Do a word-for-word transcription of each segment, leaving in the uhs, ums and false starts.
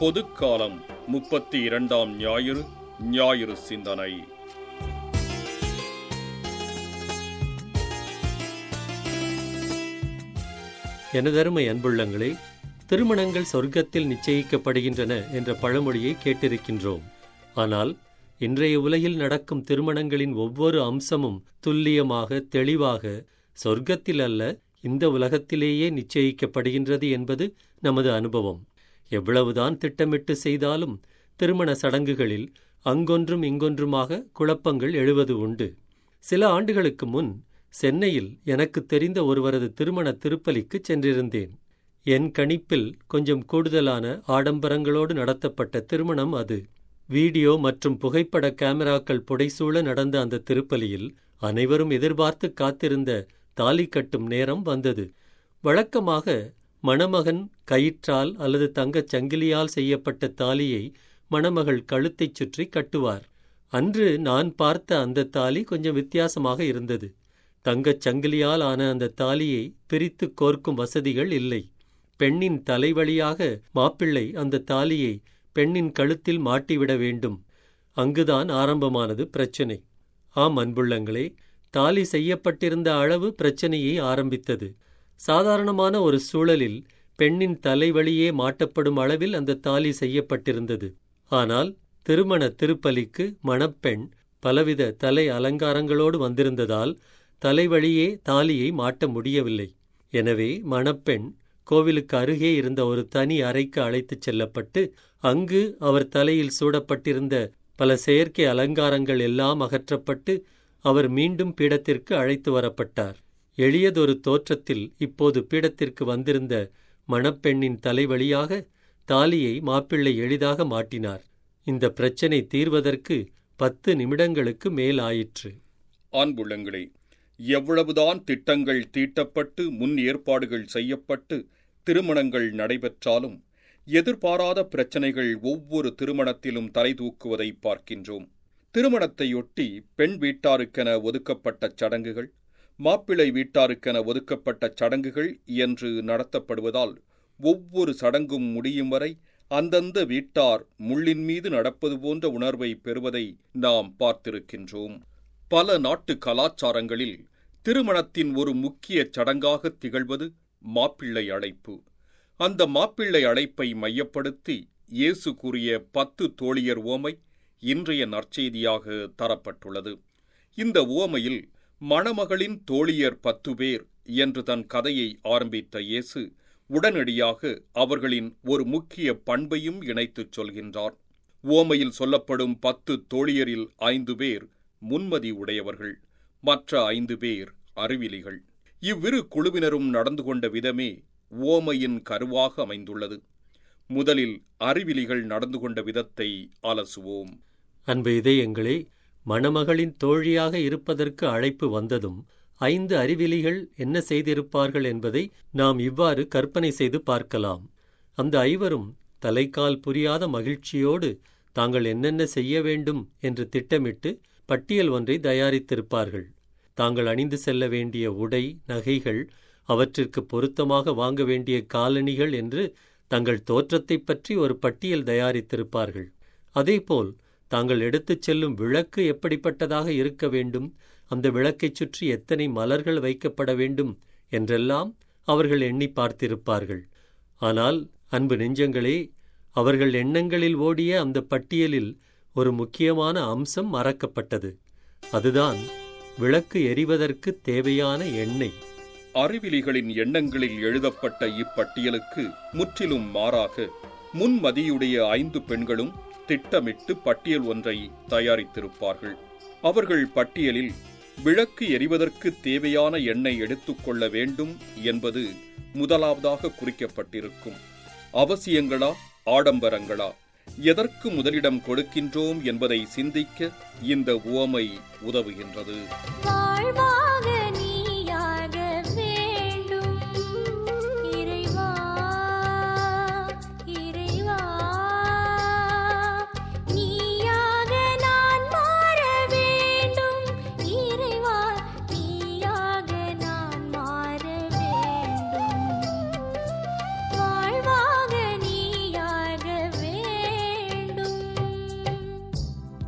பொதுக்காலம் முப்பத்தி இரண்டாம் ஞாயிறு ஞாயிறு சிந்தனை. எனதருமை அன்புள்ளங்களே, திருமணங்கள் சொர்க்கத்தில் நிச்சயிக்கப்படுகின்றன என்ற பழமொழியை கேட்டிருக்கின்றோம். ஆனால் இன்றைய உலகில் நடக்கும் திருமணங்களின் ஒவ்வொரு அம்சமும் துல்லியமாக தெளிவாக சொர்க்கத்தில் அல்ல, இந்த உலகத்திலேயே நிச்சயிக்கப்படுகின்றது என்பது நமது அனுபவம். எவ்வளவுதான் திட்டமிட்டு செய்தாலும் திருமண சடங்குகளில் அங்கொன்றும் இங்கொன்றுமாக குழப்பங்கள் எழுவது உண்டு. சில ஆண்டுகளுக்கு முன் சென்னையில் எனக்கு தெரிந்த ஒருவரது திருமண திருப்பலிக்கு சென்றிருந்தேன். என் கணிப்பில் கொஞ்சம் கூடுதலான ஆடம்பரங்களோடு நடத்தப்பட்ட திருமணம் அது. வீடியோ மற்றும் புகைப்பட கேமராக்கள் புடைசூழ நடந்த அந்த திருப்பலியில் அனைவரும் எதிர்பார்த்து காத்திருந்த தாலி கட்டும் நேரம் வந்தது. வழக்கமாக மணமகன் கயிற்றால் அல்லது தங்கச் சங்கிலியால் செய்யப்பட்ட தாலியை மணமகள் கழுத்தைச் சுற்றி கட்டுவார். அன்று நான் பார்த்த அந்த தாலி கொஞ்சம் வித்தியாசமாக இருந்தது. தங்கச் சங்கிலியால் ஆன அந்த தாலியை பிரித்து கோர்க்கும் வசதிகள் இல்லை. பெண்ணின் தலைவழியாக மாப்பிள்ளை அந்த தாலியை பெண்ணின் கழுத்தில் மாட்டிவிட வேண்டும். அங்குதான் ஆரம்பமானது பிரச்சனை. ஆம் அன்புள்ளங்களே, தாலி செய்யப்பட்டிருந்த அளவு பிரச்சனையை ஆரம்பித்தது. சாதாரணமான ஒரு சூழலில் பெண்ணின் தலைவழியே மாட்டப்படும் அளவில் அந்த தாலி செய்யப்பட்டிருந்தது. ஆனால் திருமண திருப்பலிக்கு மணப்பெண் பலவித தலை அலங்காரங்களோடு வந்திருந்ததால் தலைவழியே தாலியை மாட்ட முடியவில்லை. எனவே மணப்பெண் கோவிலுக்கு அருகே இருந்த ஒரு தனி அறைக்கு அழைத்துச் செல்லப்பட்டு அங்கு அவர் தலையில் சூடப்பட்டிருந்த பல செயற்கை அலங்காரங்கள் எல்லாம் அகற்றப்பட்டு அவர் மீண்டும் பீடத்திற்கு அழைத்து வரப்பட்டார். எளியதொரு தோற்றத்தில் இப்போது பீடத்திற்கு வந்திருந்த மணப்பெண்ணின் தலைவழியாக தாலியை மாப்பிள்ளை எளிதாக மாட்டினார். இந்த பிரச்சனை தீர்வதற்கு பத்து நிமிடங்களுக்கு மேல் ஆயிற்று. அன்புள்ளங்களே, எவ்வளவுதான் திட்டங்கள் தீட்டப்பட்டு முன் ஏற்பாடுகள் செய்யப்பட்டு திருமணங்கள் நடைபெற்றாலும் எதிர்பாராத பிரச்சனைகள் ஒவ்வொரு திருமணத்திலும் தலை தூக்குவதை பார்க்கின்றோம். திருமணத்தையொட்டி பெண் வீட்டாருக்கென ஒதுக்கப்பட்ட சடங்குகள், மாப்பிள்ளை வீட்டாருக்கென ஒதுக்கப்பட்ட சடங்குகள் என்று நடத்தப்படுவதால் ஒவ்வொரு சடங்கும் முடியும் வரை அந்தந்த வீட்டார் முள்ளின் மீது நடப்பது போன்ற உணர்வை பெறுவதை நாம் பார்த்திருக்கின்றோம். பல நாட்டு கலாச்சாரங்களில் திருமணத்தின் ஒரு முக்கிய சடங்காக திகழ்வது மாப்பிள்ளை அழைப்பு. அந்த மாப்பிள்ளை அழைப்பை மையப்படுத்தி இயேசு கூறிய பத்து தோழியர் உவமை இன்றைய நற்செய்தியாக தரப்பட்டுள்ளது. இந்த உவமையில் மணமகளின் தோழியர் பத்து பேர் என்று தன் கதையை ஆரம்பித்த இயேசு உடனடியாக அவர்களின் ஒரு முக்கிய பண்பையும் இணைத்துச் சொல்கின்றார். உவமையில் சொல்லப்படும் பத்து தோழியரில் ஐந்து பேர் முன்மதி உடையவர்கள், மற்ற ஐந்து பேர் அறிவிலிகள். இவ்விரு குழுவினரும் நடந்து கொண்ட விதமே உவமையின் கருவாக அமைந்துள்ளது. முதலில் அறிவிலிகள் நடந்து கொண்ட விதத்தை அலசுவோம். அன்பு இதயங்களே, மணமகளின் தோழியாக இருப்பதற்கு அழைப்பு வந்ததும் ஐந்து அறிவிலிகள் என்ன செய்திருப்பார்கள் என்பதை நாம் இவ்வாறு கற்பனை செய்து பார்க்கலாம். அந்த ஐவரும் தலைக்கால் புரியாத மகிழ்ச்சியோடு தாங்கள் என்னென்ன செய்ய வேண்டும் என்று திட்டமிட்டு பட்டியல் ஒன்றை தயாரித்திருப்பார்கள். தாங்கள் அணிந்து செல்ல வேண்டிய உடை, நகைகள், அவற்றிற்கு பொருத்தமாக வாங்க வேண்டிய காலணிகள் என்று தங்கள் தோற்றத்தைப் பற்றி ஒரு பட்டியல் தயாரித்திருப்பார்கள். அதேபோல் தாங்கள் எடுத்துச் செல்லும் விளக்கு எப்படிப்பட்டதாக இருக்க வேண்டும், அந்த விளக்கைச் சுற்றி எத்தனை மலர்கள் வைக்கப்பட வேண்டும் என்றெல்லாம் அவர்கள் எண்ணி பார்த்திருப்பார்கள். ஆனால் அன்பு நெஞ்சங்களே, அவர்கள் எண்ணங்களில் ஓடிய அந்த பட்டியலில் ஒரு முக்கியமான அம்சம் மறக்கப்பட்டது. அதுதான் விளக்கு எரிவதற்கு தேவையான எண்ணெய். அறிவிலிகளின் எண்ணங்களில் எழுதப்பட்ட இப்பட்டியலுக்கு முற்றிலும் மாறாக முன்மதியுடைய ஐந்து பெண்களும் திட்டமிட்டு பட்டியல் ஒன்றை தயாரித்திருப்பார்கள். அவர்கள் பட்டியலில் விளக்கு எரிவதற்கு தேவையான எண்ணெய் எடுத்துக்கொள்ள வேண்டும் என்பது முதலாவதாக குறிக்கப்பட்டிருக்கும். அவசியங்களா, ஆடம்பரங்களா, எதற்கு முதலிடம் கொடுக்கின்றோம் என்பதை சிந்திக்க இந்த உவமை உதவுகின்றது. வாழ்வாக நீயாக வே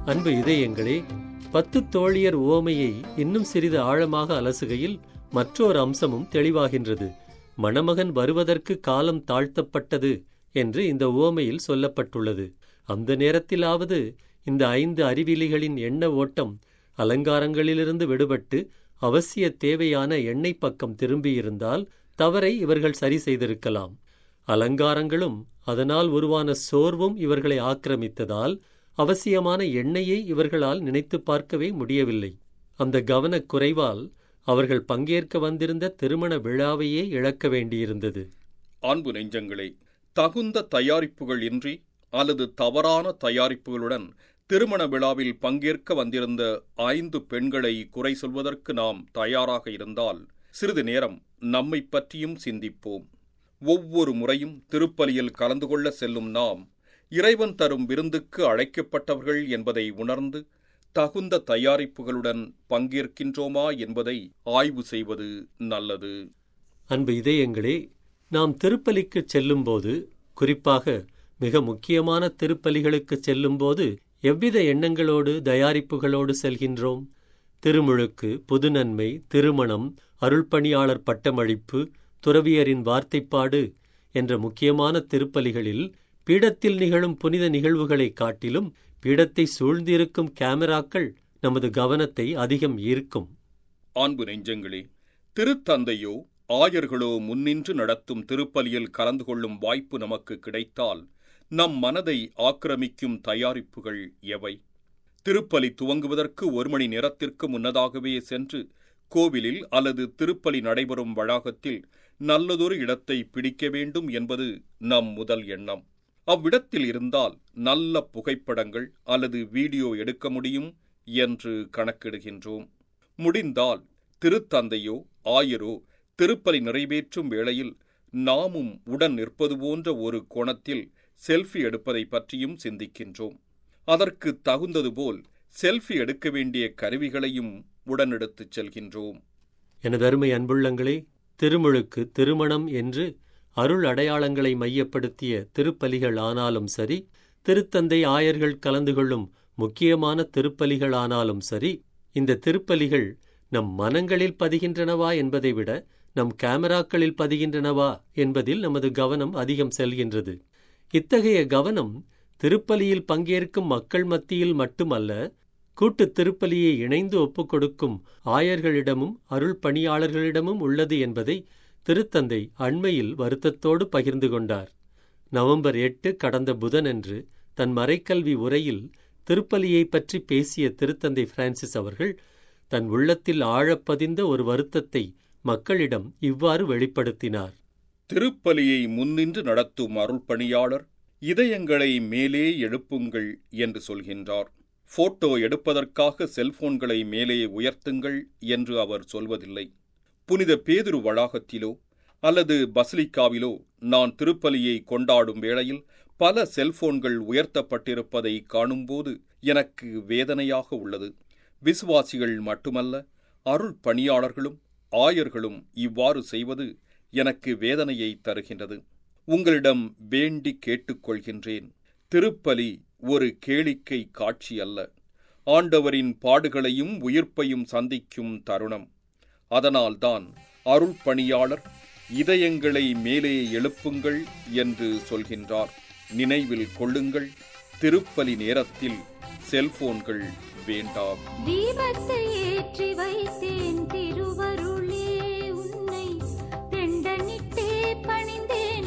அன்பு இதயங்களே, பத்து தோழியர் உவமையை இன்னும் சிறிது ஆழமாக அலசுகையில் மற்றொரு அம்சமும் தெளிவாகின்றது. மணமகன் வருவதற்கு காலம் தாழ்த்தப்பட்டது என்று இந்த உவமையில் சொல்லப்பட்டுள்ளது. அந்த நேரத்திலாவது இந்த ஐந்து அறிவிலிகளின் எண்ண ஓட்டம் அலங்காரங்களிலிருந்து விடுபட்டு அவசிய தேவையான எண்ணெய் பக்கம் திரும்பியிருந்தால் தவறை இவர்கள் சரி செய்திருக்கலாம். அலங்காரங்களும் அதனால் உருவான சோர்வும் இவர்களை ஆக்கிரமித்ததால் அவசியமான எண்ணெயை இவர்களால் நினைத்து பார்க்கவே முடியவில்லை. அந்த கவனக் குறைவால் அவர்கள் பங்கேற்க வந்திருந்த திருமண விழாவையே இழக்க வேண்டியிருந்தது. அன்பு நெஞ்சங்களே, தகுந்த தயாரிப்புகள் இன்றி அல்லது தவறான தயாரிப்புகளுடன் திருமண விழாவில் பங்கேற்க வந்திருந்த ஐந்து பெண்களை குறை சொல்வதற்கு நாம் தயாராக இருந்தால் சிறிது நேரம் நம்மை பற்றியும் சிந்திப்போம். ஒவ்வொரு முறையும் திருப்பலியில் கலந்து கொள்ள செல்லும் நாம் இறைவன் தரும் விருந்துக்கு அழைக்கப்பட்டவர்கள் என்பதை உணர்ந்து தகுந்த தயாரிப்புகளுடன் பங்கேற்கின்றோமா என்பதை ஆய்வு செய்வது நல்லது. அன்பு இதயங்களே, நாம் திருப்பலிக்கு செல்லும்போது, குறிப்பாக மிக முக்கியமான திருப்பலிகளுக்கு செல்லும்போது எவ்வித எண்ணங்களோடு தயாரிப்புகளோடு செல்கின்றோம்? திருமுழுக்கு, புதுநன்மை, திருமணம், அருள்பணியாளர் பட்டமளிப்பு, துறவியரின் வார்த்தைப்பாடு என்ற முக்கியமான திருப்பலிகளில் பீடத்தில் நிகழும் புனித நிகழ்வுகளை காட்டிலும் பீடத்தை சூழ்ந்திருக்கும் கேமராக்கள் நமது கவனத்தை அதிகம் ஈர்க்கும். அன்பு நெஞ்சங்களே, திருத்தந்தையோ ஆயர்களோ முன்னின்று நடத்தும் திருப்பலியில் கலந்து கொள்ளும் வாய்ப்பு நமக்கு கிடைத்தால் நம் மனதை ஆக்கிரமிக்கும் தயாரிப்புகள் எவை? திருப்பலி துவங்குவதற்கு ஒரு மணி நேரத்திற்கு முன்னதாகவே சென்று கோவிலில் அல்லது திருப்பலி நடைபெறும் வளாகத்தில் நல்லதொரு இடத்தை பிடிக்க வேண்டும் என்பது நம் முதல் எண்ணம். அவ்விடத்தில் இருந்தால் நல்ல புகைப்படங்கள் அல்லது வீடியோ எடுக்க முடியும் என்று கணக்கிடுகின்றோம். முடிந்தால் திருத்தந்தையோ ஆயரோ திருப்பலி நிறைவேற்றும் வேளையில் நாமும் உடன் நிற்பது போன்ற ஒரு கோணத்தில் செல்ஃபி எடுப்பதை பற்றியும் சிந்திக்கின்றோம். அதற்கு தகுந்தது போல் செல்ஃபி எடுக்க வேண்டிய கருவிகளையும் உடனெடுத்துச் செல்கின்றோம். எனதருமை அன்புள்ளங்களே, திருமுழுக்கு, திருமணம் என்று அருள் அடையாளங்களை மையப்படுத்திய திருப்பலிகள் ஆனாலும் சரி, திருத்தந்தை ஆயர்கள் கலந்து கொள்ளும் முக்கியமான திருப்பலிகள் ஆனாலும் சரி, இந்த திருப்பலிகள் நம் மனங்களில் பதிகின்றனவா என்பதை விட நம் கேமராக்களில் பதிகின்றனவா என்பதில் நமது கவனம் அதிகம் செல்கின்றது. இத்தகைய கவனம் திருப்பலியில் பங்கேற்கும் மக்கள் மத்தியில் மட்டுமல்ல, கூட்டு திருப்பலியை இணைந்து ஒப்புக் கொடுக்கும் ஆயர்களிடமும் அருள் பணியாளர்களிடமும் உள்ளது என்பதை திருத்தந்தை அண்மையில் வருத்தத்தோடு பகிர்ந்து கொண்டார். நவம்பர் எட்டு கடந்த புதனன்று தன் மறைக்கல்வி உரையில் திருப்பலியை பற்றி பேசிய திருத்தந்தை பிரான்சிஸ் அவர்கள் தன் உள்ளத்தில் ஆழப்பதிந்த ஒரு வருத்தத்தை மக்களிடம் இவ்வாறு வெளிப்படுத்தினார். திருப்பலியை முன்னின்று நடத்தும் அருள் பணியாளர் இதயங்களை மேலே எழுப்புங்கள் என்று சொல்கின்றார். போட்டோ எடுப்பதற்காக செல்போன்களை மேலே உயர்த்துங்கள் என்று அவர் சொல்வதில்லை. புனித பேதுரு வளாகத்திலோ அல்லது பசிலிக்காவிலோ நான் திருப்பலியை கொண்டாடும் வேளையில் பல செல்போன்கள் உயர்த்தப்பட்டிருப்பதை காணும்போது எனக்கு வேதனையாக உள்ளது. விசுவாசிகள் மட்டுமல்ல, அருள் பணியாளர்களும் ஆயர்களும் இவ்வாறு செய்வது எனக்கு வேதனையை தருகின்றது. உங்களிடம் வேண்டி கேட்டுக்கொள்கின்றேன். திருப்பலி ஒரு கேளிக்கை காட்சி அல்ல, ஆண்டவரின் பாடுகளையும் உயிர்ப்பையும் சந்திக்கும் தருணம். அதனால்தான் அருள் பணியாளர் இதயங்களை மேலே எழுப்புங்கள் என்று சொல்கின்றார். நினைவில் கொள்ளுங்கள், திருப்பலி நேரத்தில் செல்போன்கள் வேண்டாம். தீபத்தை ஏற்றி வைத்தேன் திருவருளே, உன்னை தெண்டனிட்டே பணிந்தேன்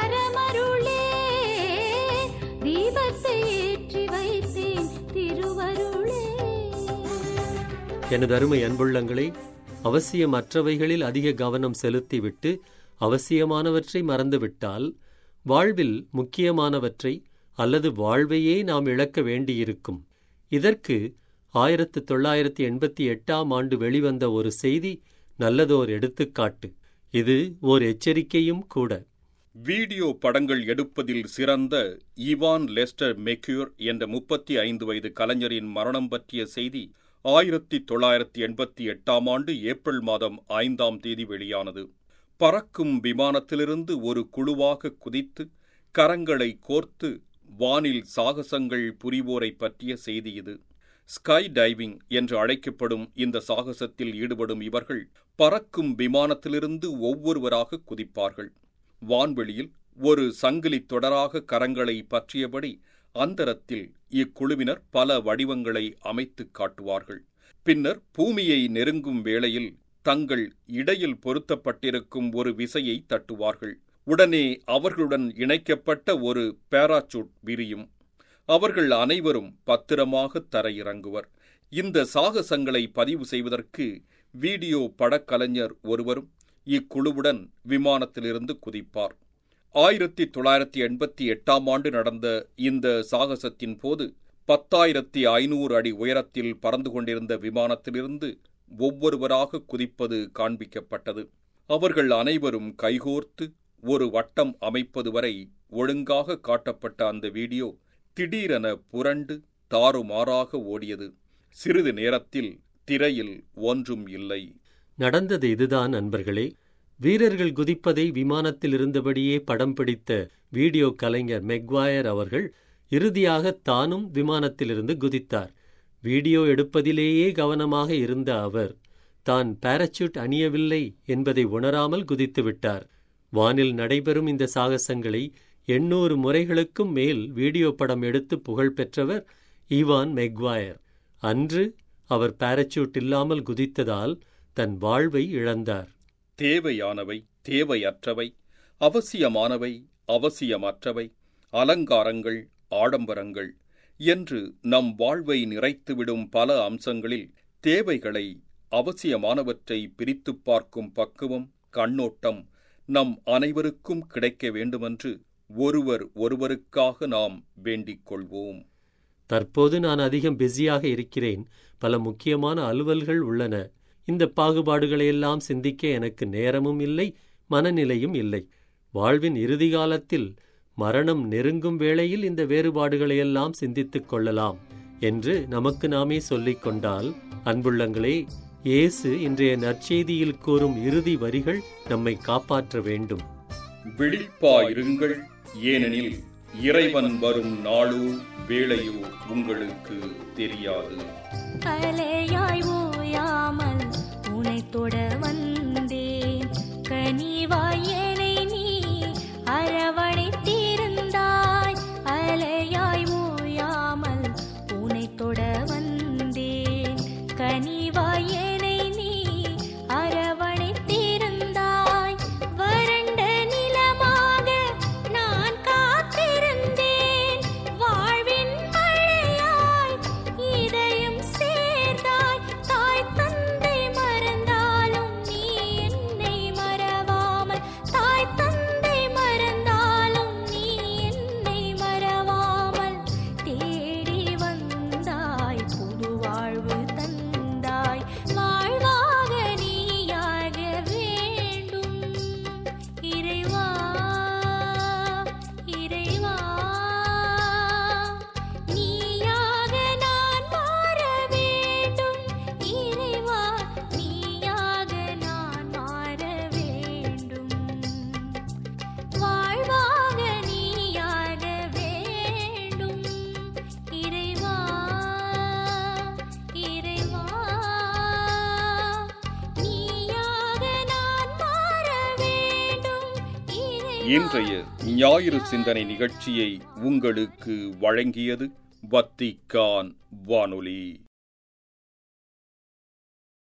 வரமருளே. தீபத்தை ஏற்றி வைத்தேன் திருவருளே. எனது அருமை அன்புள்ளங்களை, அவசியமற்றவைகளில் அதிக கவனம் செலுத்திவிட்டு அவசியமானவற்றை மறந்துவிட்டால் வாழ்வில் முக்கியமானவற்றை அல்லது வாழ்வையே நாம் இழக்க வேண்டியிருக்கும். இதற்கு ஆயிரத்து தொள்ளாயிரத்தி எண்பத்தி எட்டாம் ஆண்டு வெளிவந்த ஒரு செய்தி நல்லதோர் எடுத்துக்காட்டு. இது ஓர் எச்சரிக்கையும் கூட. வீடியோ படங்கள் எடுப்பதில் சிறந்த ஈவான் லெஸ்டர் மெக்யூர் என்ற முப்பத்தி ஐந்து வயது கலைஞரின் மரணம் பற்றிய செய்தி ஆயிரத்தி தொள்ளாயிரத்தி எண்பத்தி எட்டாம் ஆண்டு ஏப்ரல் மாதம் ஐந்தாம் தேதி வெளியானது. பறக்கும் விமானத்திலிருந்து ஒரு குழுவாக குதித்து கரங்களை கோர்த்து வானில் சாகசங்கள் புரிவோரை பற்றிய செய்தி இது. ஸ்கை டைவிங் என்று அழைக்கப்படும் இந்த சாகசத்தில் ஈடுபடும் இவர்கள் பறக்கும் விமானத்திலிருந்து ஒவ்வொருவராக குதிப்பார்கள். வான்வெளியில் ஒரு சங்கிலி தொடராக கரங்களை பற்றியபடி அந்தரத்தில் இக்குழுவினர் பல வடிவங்களை அமைத்துக் காட்டுவார்கள். பின்னர் பூமியை நெருங்கும் வேளையில் தங்கள் இடையில் பொருத்தப்பட்டிருக்கும் ஒரு விசையை தட்டுவார்கள். உடனே அவர்களுடன் இணைக்கப்பட்ட ஒரு பாராசூட் விரியும். அவர்கள் அனைவரும் பத்திரமாக தரையிறங்குவர். இந்த சாகசங்களை பதிவு செய்வதற்கு வீடியோ படக்கலைஞர் ஒருவரும் இக்குழுவுடன் விமானத்திலிருந்து குதிப்பார். ஆயிரத்தி தொள்ளாயிரத்தி எண்பத்தி எட்டாம் ஆண்டு நடந்த இந்த சாகசத்தின் போது பத்தாயிரத்தி ஐநூறு அடி உயரத்தில் பறந்து கொண்டிருந்த விமானத்திலிருந்து ஒவ்வொருவராக குதிப்பது காண்பிக்கப்பட்டது. அவர்கள் அனைவரும் கைகோர்த்து ஒரு வட்டம் அமைப்பது வரை ஒழுங்காக காட்டப்பட்ட அந்த வீடியோ திடீரென புரண்டு தாறுமாறாக ஓடியது. சிறிது நேரத்தில் திரையில் ஒன்றும் இல்லை. நடந்தது இதுதான் நண்பர்களே. வீரர்கள் குதிப்பதை விமானத்தில் இருந்தபடியே படம் பிடித்த வீடியோ கலைஞர் மெக்வாயர் அவர்கள் இறுதியாக தானும் விமானத்திலிருந்து குதித்தார். வீடியோ எடுப்பதிலேயே கவனமாக இருந்த அவர் தான் பாராசூட் அணியவில்லை என்பதை உணராமல் குதித்து விட்டார். வானில் நடைபெறும் இந்த சாகசங்களை எண்ணூறு முறைகளுக்கும் மேல் வீடியோ படம் எடுத்து புகழ் பெற்றவர் ஈவான் மெக்வாயர். அன்று அவர் பாராசூட் இல்லாமல் குதித்ததால் தன் வாழ்வை இழந்தார். தேவையானவை, தேவையற்றவை, அவசியமானவை, அவசியமற்றவை, அலங்காரங்கள், ஆடம்பரங்கள் என்று நம் வாழ்வை நிறைத்துவிடும் பல அம்சங்களில் தேவைகளை, அவசியமானவற்றை பிரித்துப் பார்க்கும் பக்குவம், கண்ணோட்டம் நம் அனைவருக்கும் கிடைக்க வேண்டுமென்று ஒருவர் ஒருவருக்காக நாம் வேண்டிக் கொள்வோம். தற்போது நான் அதிகம் பிஸியாக இருக்கிறேன். பல முக்கியமான அலுவல்கள் உள்ளன. இந்த பாகுபாடுகளையெல்லாம் சிந்திக்க எனக்கு நேரமும் இல்லை, மனநிலையும் இல்லை. வாழ்வின் இறுதி காலத்தில் மரணம் நெருங்கும் வேளையில் இந்த வேறுபாடுகளையெல்லாம் சிந்தித்துக் கொள்ளலாம் என்று நமக்கு நாமே சொல்லிக் கொண்டால், அன்புள்ளங்களே, இயேசு இன்றைய நற்செய்தியில் கூறும் இறுதி வரிகள் நம்மை காப்பாற்ற வேண்டும். விழிப்பாயிருங்கள், ஏனெனில் இறைவன் வரும் நாளோ வேளையோ உங்களுக்கு தெரியாது. அலையாய் ஓயாமல் உனை தொட வந்தேன், கனிவாய் என்னை நீ அரவணைத்திருந்தாய். அலையாய் ஓயாமல் உனை தொட வந்தேன், கனிவாய் என்னை நீ அரவணைத்திருந்தாய். வறண்ட நிலமாக நான் காத்திருந்தேன், வாழ்வின் மழையாய் இதயம் சேர்ந்தாய். தாய் தந்தை மறந்தாலும் நீ என்னை மறவாமல், தாய் தந்தை மறந்தாலும் நீ என்னை மறவாமல் தேடி வந்தாய், புது வாழ்வு தந்தாய். வாழ்வாக நீயாக வேண்டும் இறைவா, இறைவா, நீயாக நான் மாற வேண்டும். இறைவா, நீயாக நான் மாற வேண்டும். வாழ்வாக நீயாக வேண்டும் இறைவா, இறைவா, நீயாக நான் மாற வேண்டும். இன்றைய ஞாயிறு சிந்தனை நிகழ்ச்சியை உங்களுக்கு வழங்கியது வத்திக்கான் வானொலி.